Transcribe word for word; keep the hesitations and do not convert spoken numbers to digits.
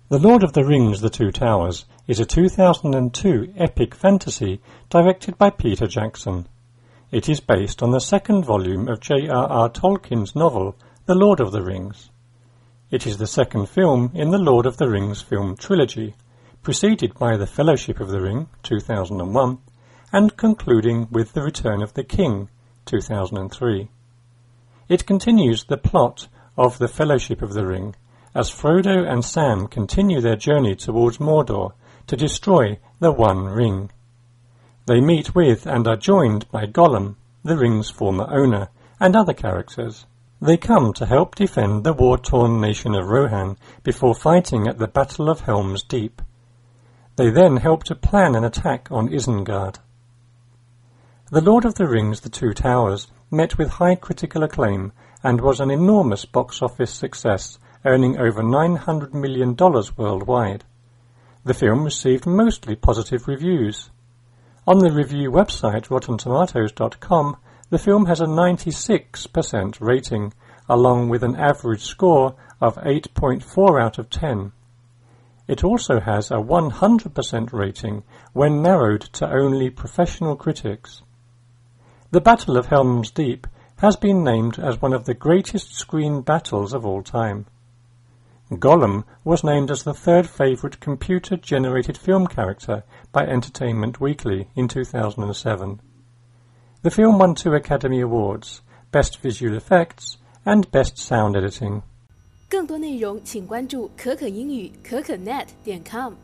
The Lord of the Rings: The Two Towers is a two thousand two epic fantasy directed by Peter Jackson. It is based on the second volume of J R R Tolkien's novel, The Lord of the Rings. It is the second film in the Lord of the Rings film trilogy, preceded by The Fellowship of the Ring, two thousand one, and concluding with The Return of the King, two thousand three. It continues the plot of The Fellowship of the Ring, as Frodo and Sam continue their journey towards Mordor to destroy the One Ring. They meet with and are joined by Gollum, the ring's former owner, and other characters. They come to help defend the war-torn nation of Rohan before fighting at the Battle of Helm's Deep. They then help to plan an attack on Isengard. The Lord of the Rings: The Two Towers met with high critical acclaim and was an enormous box office success, earning over nine hundred million dollars worldwide. The film received mostly positive reviews. On the review website rotten tomatoes dot com, the film has a ninety-six percent rating, along with an average score of eight point four out of ten. It also has a one hundred percent rating when narrowed to only professional critics. The Battle of Helm's Deep has been named as one of the greatest screen battles of all time. Gollum was named as the third favourite computer-generated film character by Entertainment Weekly in two thousand seven. The film won two Academy Awards, Best Visual Effects and Best Sound Editing. 更多内容请关注可可英语可可 net 点 com。